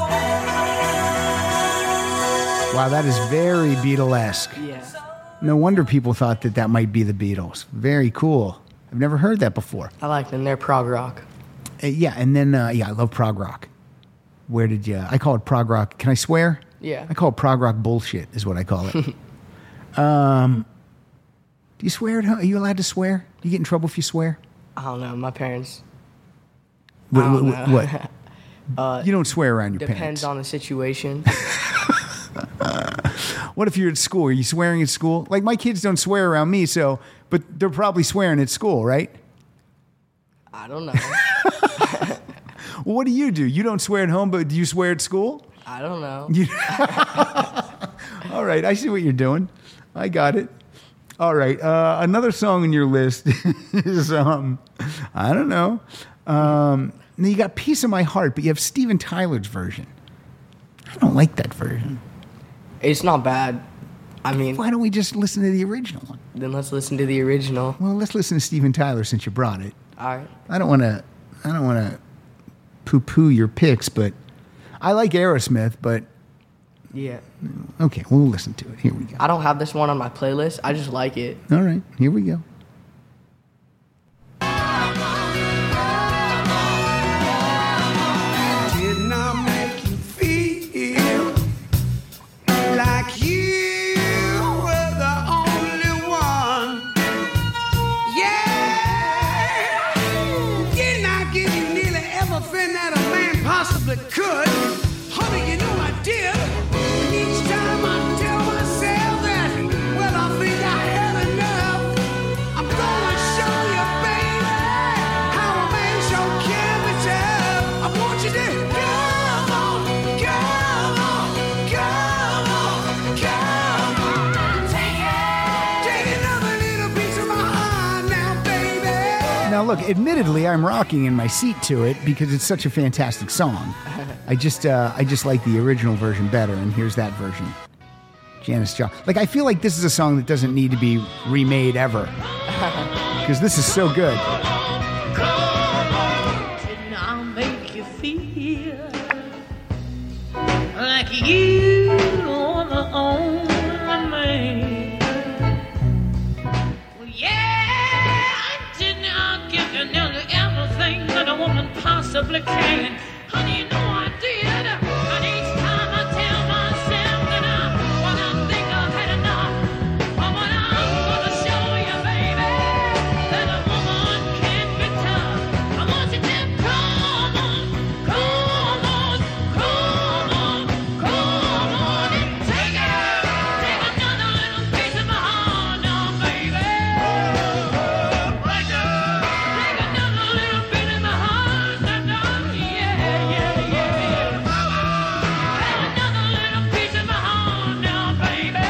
wind. Wow, that is very Beatlesque. Yeah. No wonder people thought that might be the Beatles. Very cool. I've never heard that before. I like them. They're prog rock. Yeah, and then I love prog rock. Where did you? I call it prog rock. Can I swear? Yeah. I call it prog rock bullshit. Is what I call it. Do you swear at home? Are you allowed to swear? Do you get in trouble if you swear? I don't know. My parents. What? You don't swear around your Depends parents. on the situation. What if you're at school? Are you swearing at school? Like my kids don't swear around me, but they're probably swearing at school, right? I don't know. Well, what do? You don't swear at home, but do you swear at school? I don't know. All right, I see what you're doing. I got it. All right, another song on your list is I don't know. Now you got "Piece of My Heart," but you have Steven Tyler's version. I don't like that version. It's not bad. I mean, Why don't we just listen to the original one? then let's listen to the original. Well, let's listen to Steven Tyler since you brought it. All right. I don't want to poo-poo your picks, but I like Aerosmith. But Yeah. okay, we'll listen to it. Here we go. I don't have this one on my playlist. I just like it. All right, here we go. Didn't I make you feel like you were the only one? Yeah. Didn't I give you nearly everything that a man possibly could? Honey, you know I did. And each time I tell myself that, well, I think I had enough. I'm gonna show you, baby, how a man show can be tough. I want you to come on, come on, come on, come on. Take another little piece of my heart now, baby. Now, look, admittedly, I'm rocking in my seat to it because it's such a fantastic song. I just like the original version better, and here's that version. Janis Joplin. Like, I feel like this is a song that doesn't need to be remade ever because this is so good. Didn't I make you feel like you are the only man? Well, yeah, didn't I give you nearly everything that a woman possibly can? Honey, you know I did. And each time I tell myself that I think I've had enough. But when I'm gonna show you, baby, that a woman can be tough. I want you to come on, come on, come on, come on and take another little piece of my heart now, baby. Right now. Take another little bit of my heart now, yeah. Another little piece of my heart now, baby.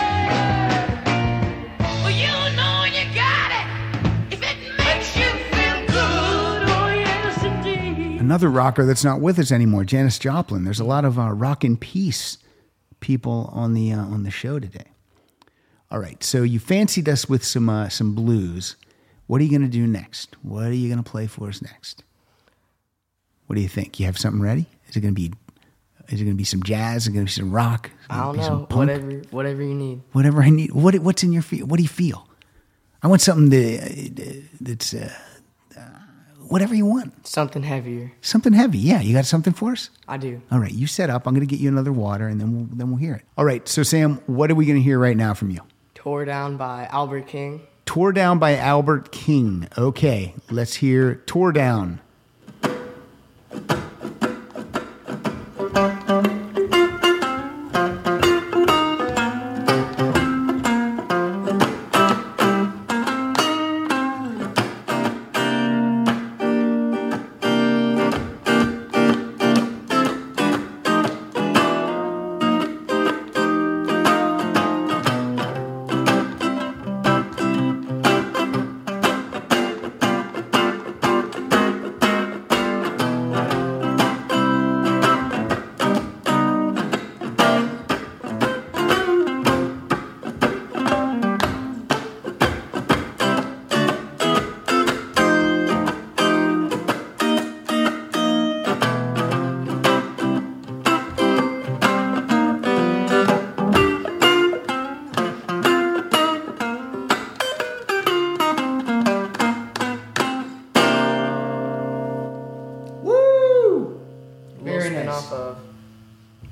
Well, you know you got it if it makes you feel good. Oh, yes, indeed. Another rocker that's not with us anymore, Janis Joplin. There's a lot of rock and peace people on the show today. All right, so you fancied us with some blues. What are you going to do next? What are you going to play for us next? What do you think? You have something ready? Is it going to be some jazz? Is it going to be some rock? Is it I gonna don't be some know. punk? Whatever you need. Whatever I need. What's in your feel? What do you feel? I want something that's whatever you want. Something heavier. Something heavy. Yeah, you got something for us? I do. All right, you set up. I'm going to get you another water, and then we'll hear it. All right, so Sam, what are we going to hear right now from you? Tore Down by Albert King. Tore Down by Albert King. Okay, let's hear Tore Down.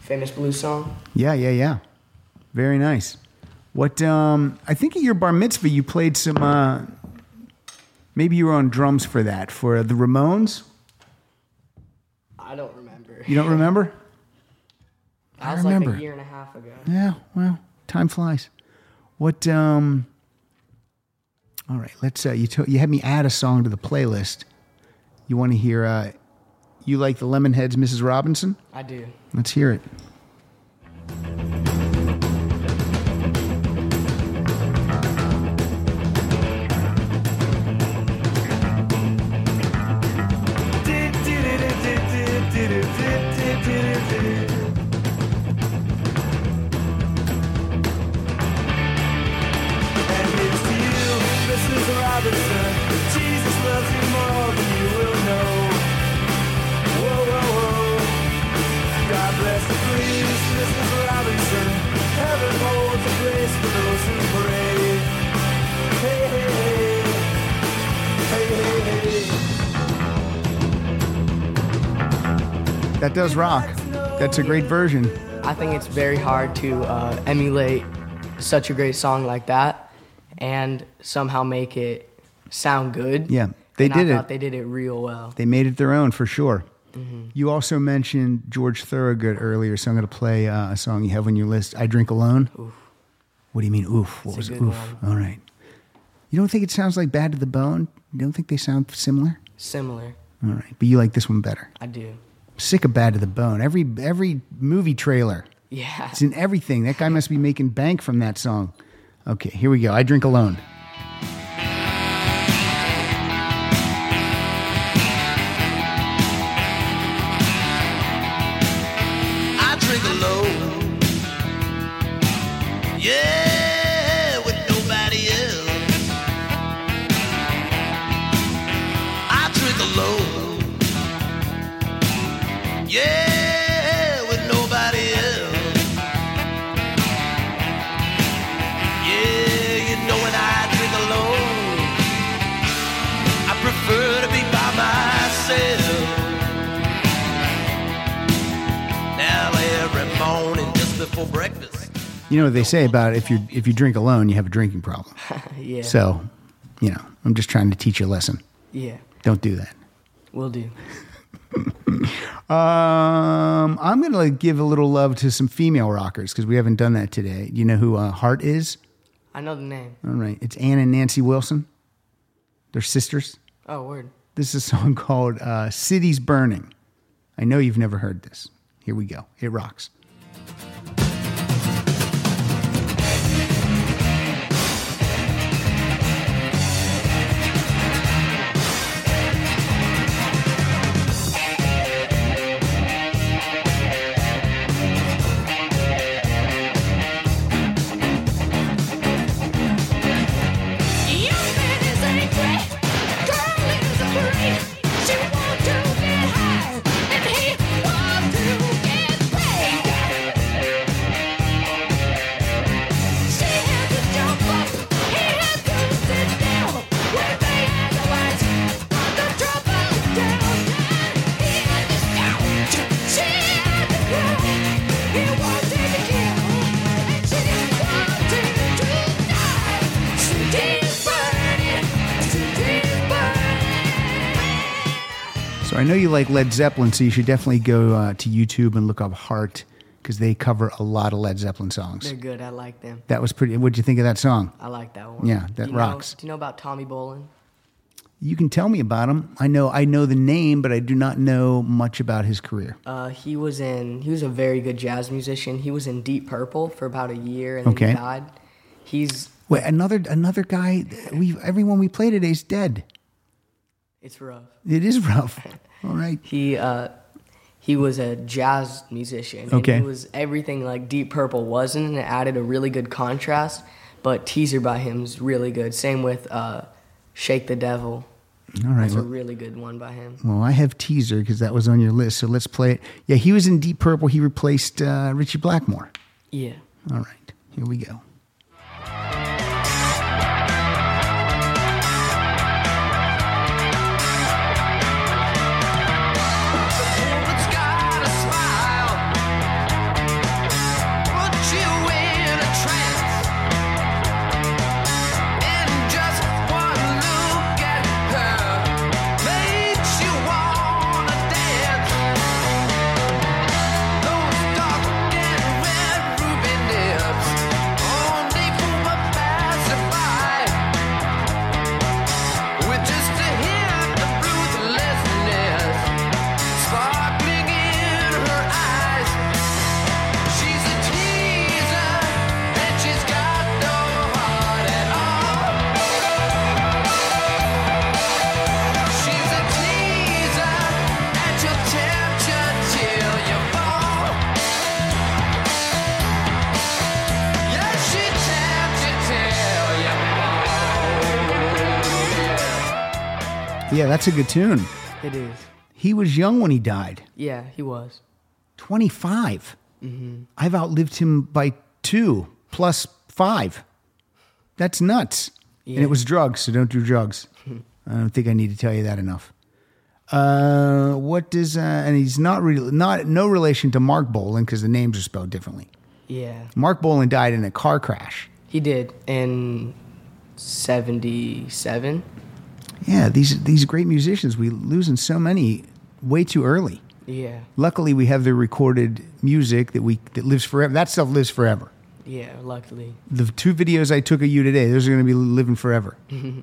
Famous blues song? Yeah. Very nice. What, I think at your bar mitzvah you played some, maybe you were on drums for that, for the Ramones? I don't remember. You don't remember? That was like a year and a half ago. Yeah, well, time flies. What, all right, let's, you had me add a song to the playlist. You want to hear, you like the Lemonheads, Mrs. Robinson? I do. Let's hear it. Jesus loves you more than you will know. Whoa, whoa, whoa. God bless the priest, Mrs. Robinson. Heaven holds a place for those who pray. Hey, hey, hey. Hey, hey, hey. That does rock. That's a great version. I think it's very hard to emulate such a great song like that and somehow make it sound good. Yeah, they did I it. thought they did it real well. They made it their own for sure. Mm-hmm. You also mentioned George Thorogood earlier, so I'm going to play a song you have on your list, I Drink Alone. Oof. What do you mean, oof? What It's was a good oof? one. All right. You don't think it sounds like Bad to the Bone? You don't think they sound similar? Similar. All right, but you like this one better. I do. Sick of Bad to the Bone. Every movie trailer. Yeah. It's in everything. That guy must be making bank from that song. Okay, here we go. I Drink Alone. I drink alone. Yeah, with nobody else. I drink alone. Yeah, with nobody else. Yeah, you know when I drink alone, I prefer to be by myself. Now every morning just before breakfast. You know what they say about if you drink alone, you have a drinking problem. Yeah. So, I'm just trying to teach you a lesson. Yeah. Don't do that. Will do. I'm going to give a little love to some female rockers because we haven't done that today. Do you know who Heart is? I know the name. All right. It's Ann and Nancy Wilson. They're sisters. Oh, word. This is a song called Cities Burning. I know you've never heard this. Here we go. It rocks. So I know you like Led Zeppelin, so you should definitely go to YouTube and look up Heart because they cover a lot of Led Zeppelin songs. They're good. I like them. That was pretty. What'd you think of that song? I like that one. Yeah, that Do you rocks. Do you know about Tommy Bolin? You can tell me about him. I know the name, but I do not know much about his career. He was a very good jazz musician. He was in Deep Purple for about a year and then he died. Wait, another guy. Everyone we play today is dead. It's rough. It is rough. All right. He was a jazz musician. Okay. And he was everything like Deep Purple wasn't, and it added a really good contrast. But Teaser by him is really good. Same with Shake the Devil. All right. That's a really good one by him. Well, I have Teaser because that was on your list, so let's play it. Yeah, he was in Deep Purple. He replaced Richie Blackmore. Yeah. All right. Here we go. Woman's got a smile Yeah, that's a good tune. It is. He was young when he died. Yeah, he was. 25. I've outlived him by 2 plus 5. That's nuts. Yeah. And it was drugs, so don't do drugs. I don't think I need to tell you that enough. What does and he's no relation to Mark Bolan because the names are spelled differently. Yeah. Mark Bolan died in a car crash. He did in 77. Yeah, these great musicians, we losing so many way too early. Yeah. Luckily, we have the recorded music that lives forever. That stuff lives forever. Yeah, luckily. The 2 videos I took of you today, those are going to be living forever.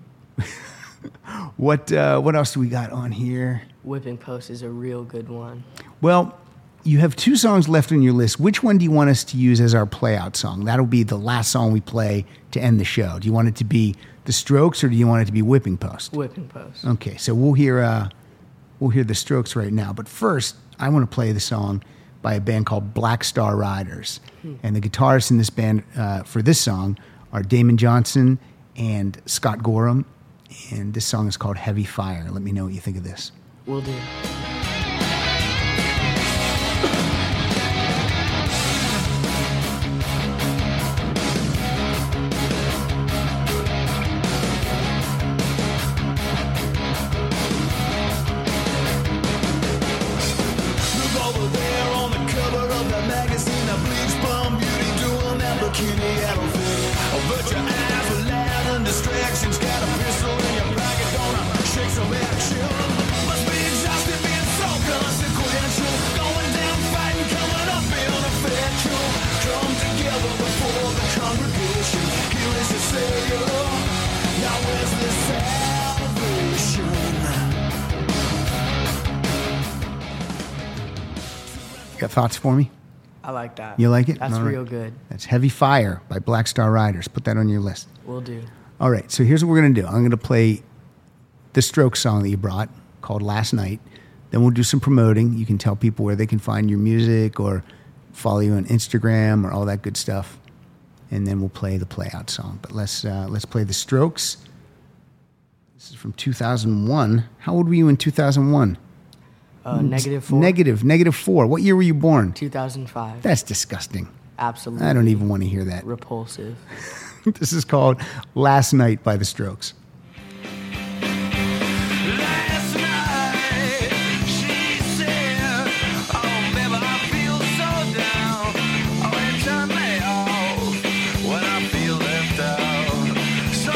What else do we got on here? Whipping Post is a real good one. Well, you have 2 songs left on your list. Which one do you want us to use as our play-out song? That'll be the last song we play to end the show. Do you want it to be The Strokes or do you want it to be Whipping Post? Whipping Post. Okay, so we'll hear The Strokes right now. But first, I want to play the song by a band called Black Star Riders. And the guitarists in this band for this song are Damon Johnson and Scott Gorham. And this song is called Heavy Fire. Let me know what you think of this. Will do. Got thoughts for me? I like that. You like it? That's All right. real good. That's Heavy Fire by Black Star Riders. Put that on your list. Will do. All right, so here's what we're going to do. I'm going to play the Strokes song that you brought called Last Night. Then we'll do some promoting. You can tell people where they can find your music or follow you on Instagram or all that good stuff. And then we'll play the play-out song. But let's play the Strokes. This is from 2001. How old were you in 2001? -4. -4. What year were you born? 2005. That's disgusting. Absolutely. I don't even want to hear that. Repulsive. This is called Last Night by the Strokes. Last night, she said, "Oh, baby, I feel so down. Oh, and turn me off when I feel left out. So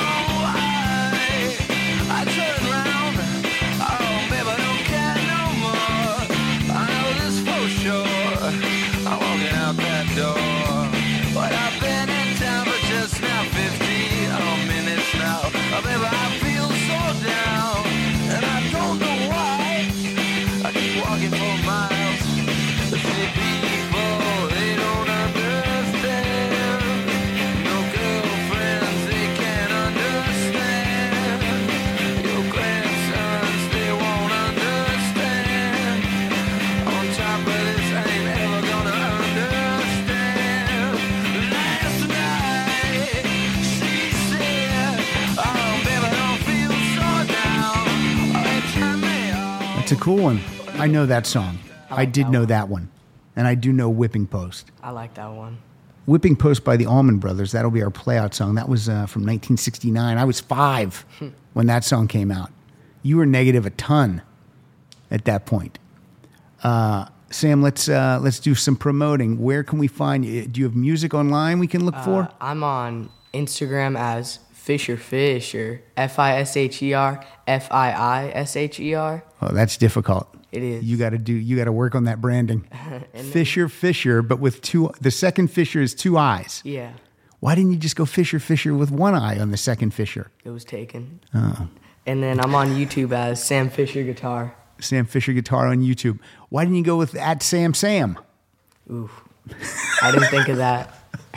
I turn round. Oh, baby, I don't care no more. I know this for sure. I'm walking out that door. But I've been in town for just now 15 minutes now. Oh, baby, I feel so down, and I don't know why. I keep walking for miles. The city people, they don't understand. No girlfriends, they can't understand. Your grandsons, they won't understand. On top of this, I ain't ever gonna understand. Last night, she said, "Oh, baby, I don't feel so down. Oh, it turned me on." It's a cool one. I know that song. I like did that know one. that one. And I do know Whipping Post. I like that one. Whipping Post by the Allman Brothers. That'll be our playout song. That was from 1969. I was 5 when that song came out. You were negative a ton at that point. Sam, let's do some promoting. Where can we find you? Do you have music online we can look for? I'm on Instagram as Fisher Fisher. FISHER FIISHER. Oh, that's difficult. It is. You got to work on that branding. Fisher Fisher, but with the second Fisher is 2 eyes. Yeah, Why didn't you just go Fisher Fisher with 1 eye on the second Fisher? it was taken. Oh. And then I'm on YouTube as Sam Fisher Guitar. Sam Fisher Guitar on YouTube. Why didn't you go with @SamSam? Ooh, I didn't think of that.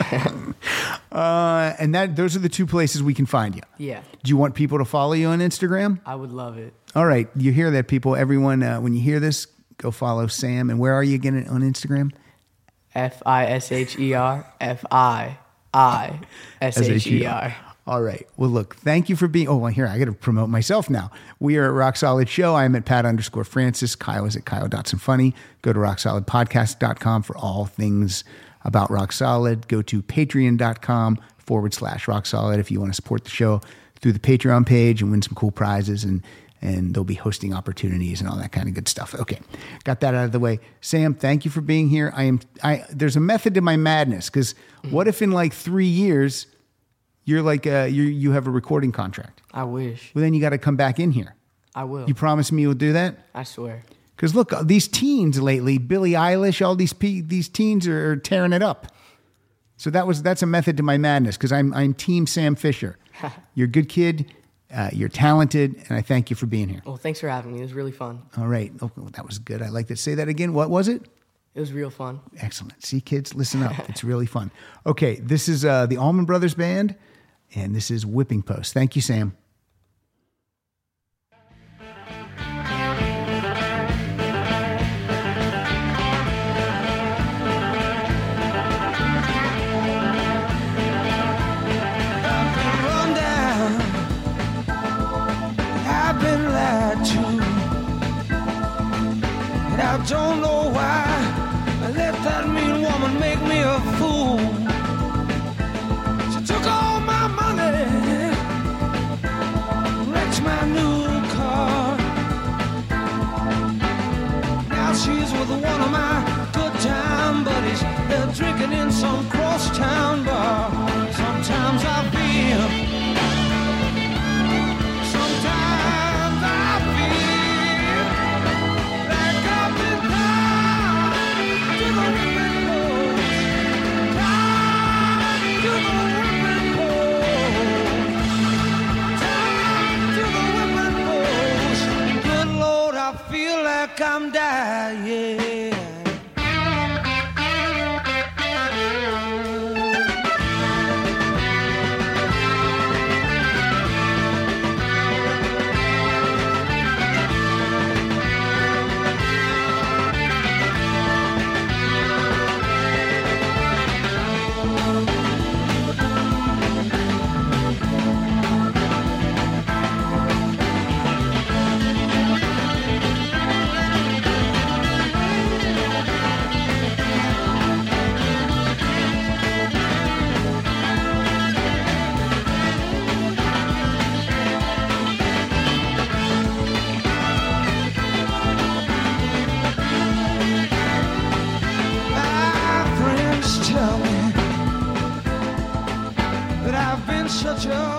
And those are the 2 places we can find you. Yeah, Do you want people to follow you on Instagram? I would love it. All right, you hear that, people. Everyone, when you hear this, go follow Sam. And where are you again on Instagram? FISHER FIISHER. All right. Well, look, thank you for being. Oh, well, here, I got to promote myself now. We are at Rock Solid Show. I am at Pat_Francis. Kyle is at Kyle.Funny. Go to rocksolidpodcast.com for all things about Rock Solid. Go to patreon.com/Rock Solid if you want to support the show through the Patreon page and win some cool prizes. And there'll be hosting opportunities and all that kind of good stuff. Okay. Got that out of the way. Sam, thank you for being here. There's a method to my madness, because what if in like 3 years, you're like you have a recording contract? I wish. Well, then you got to come back in here. I will. You promise me you'll do that? I swear. Because look, these teens lately, Billie Eilish, all these teens are tearing it up. So that's a method to my madness, because I'm Team Sam Fisher. You're a good kid, you're talented, and I thank you for being here. Well, thanks for having me. It was really fun. All right. Oh, that was good. I'd like to say that again. What was it? It was real fun. Excellent. See, kids, listen up. It's really fun. Okay, this is the Allman Brothers Band, and this is Whipping Post. Thank you, Sam. I don't know why I let that mean woman make me a fool. She took all my money, wrecked my new car. Now she's with one of my good time buddies. They're drinking in some crosstown bar. Sometimes I feel, sometimes I feel like I've been tied to the whipping post, tied to the whipping post, tied to the whipping post. Good Lord, I feel like I'm dying. Tell me that I've been such a